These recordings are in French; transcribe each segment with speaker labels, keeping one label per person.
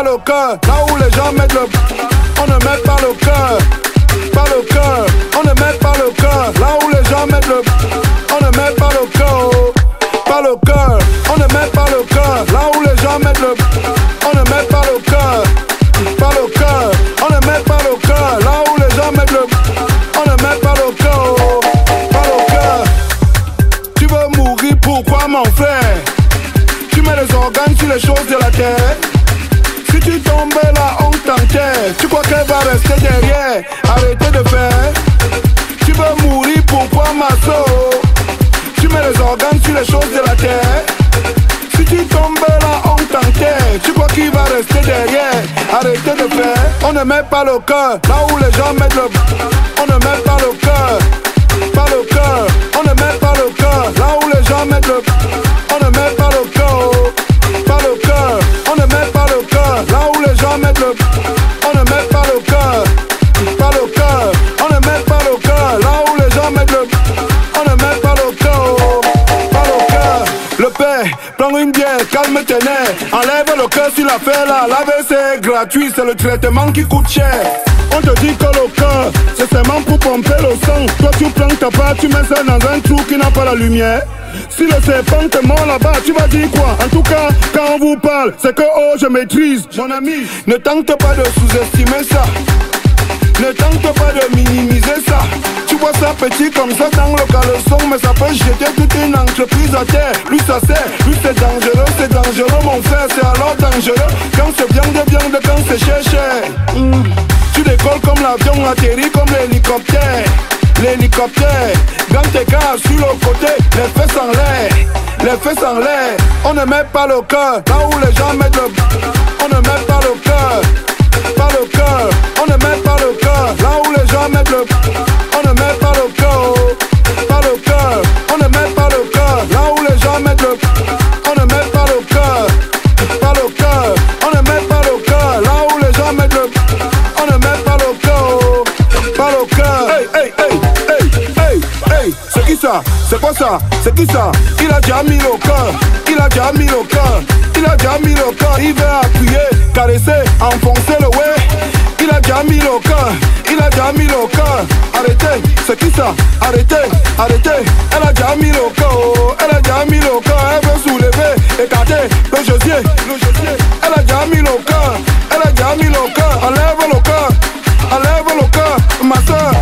Speaker 1: pas le cœur. Là où les gens mettent le... On ne met pas le cœur. Pas le cœur. On ne met pas le cœur. Là où les gens mettent le... On ne met pas le cœur. Pas le cœur. On ne met pas le cœur. Là où les gens mettent le... On ne met pas le cœur. Pas le cœur. On ne met pas le cœur. Là où les gens mettent le... On ne met pas le cœur. Pas le cœur. Tu veux mourir, pourquoi mon frère? Tu mets les organes sur les choses de la terre. Si tu tombes là, on t'enterre. Tu crois qu'elle va rester derrière? Arrêtez de faire. Tu veux mourir, pourquoi ma soeur? Tu mets les organes sur les choses de la terre. Si tu tombes là, on t'enterre. Tu crois qu'il va rester derrière? Arrêtez de faire. On ne met pas le cœur. Là où les gens mettent le... On ne met pas le cœur. Pas le cœur. On ne met pas le cœur. Là où les gens mettent le... On ne met pas le cœur. Pas le cœur. On ne met pas le cœur. Là où les gens mettent le... On ne met pas le cœur. Pas le cœur. On ne met pas le cœur. Là où les gens mettent le... On ne met pas le cœur. Pas le cœur. Le père, prends une bière, calme tes nerfs. Enlève le cœur sur l'affaire là. Laver c'est gratuit, c'est le traitement qui coûte cher. On te dit que le cœur, c'est seulement pour pomper le sang. Toi tu prends ta part, tu mets ça dans un trou qui n'a pas la lumière. Si le serpent te mord là-bas, tu vas dire quoi? En tout cas, quand on vous parle, c'est que oh je maîtrise. Mon ami, ne tente pas de sous-estimer ça. Ne tente pas de minimiser ça. Tu vois ça petit comme ça dans le caleçon, mais ça peut jeter toute une entreprise à terre. Lui ça sert, lui c'est dangereux mon frère. C'est alors dangereux quand c'est bien de quand c'est cher. Tu décolles comme l'avion, atterris comme l'hélicoptère. L'hélicoptère, dans tes gars sur le côté, les fesses en l'air, les fesses en l'air. On ne met pas le cœur, là où les gens mettent le... On ne met pas le cœur, pas le cœur. On ne met pas le cœur, là où les gens mettent le... On ne met pas le cœur, pas le cœur. On ne met pas le cœur, là où les gens mettent le... On ne met pas le cœur, pas le cœur. On ne met pas le cœur, là où les gens mettent le... On ne met pas le cœur, pas le cœur. Hey, hey, hey. Hey, c'est qui ça? C'est quoi ça? C'est qui ça? Il a déjà mis le cœur. Il a déjà mis le cœur. Il a déjà mis le cœur. Il veut appuyer, caresser, enfoncer le ouais. Il a déjà mis le cœur. Il a déjà mis le cœur. Arrêtez, c'est qui ça? Arrêtez, arrêtez. Elle a déjà mis le cœur. Elle a déjà mis le cœur. Elle veut soulever, écarter le gosier. Elle a déjà mis le cœur. Elle a déjà mis le cœur. Enlève le cœur. Enlève le cœur, ma soeur.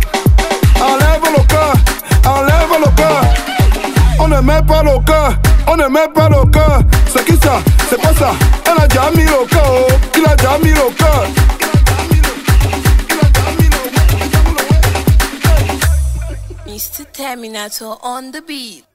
Speaker 1: Enlève le cœur, enlève le cœur. On ne met pas le cœur, on ne met pas le cœur. C'est qui ça? C'est quoi ça? Elle a déjà mis le cœur. Il a déjà mis le cœur.
Speaker 2: Mr. Terminator on the beat.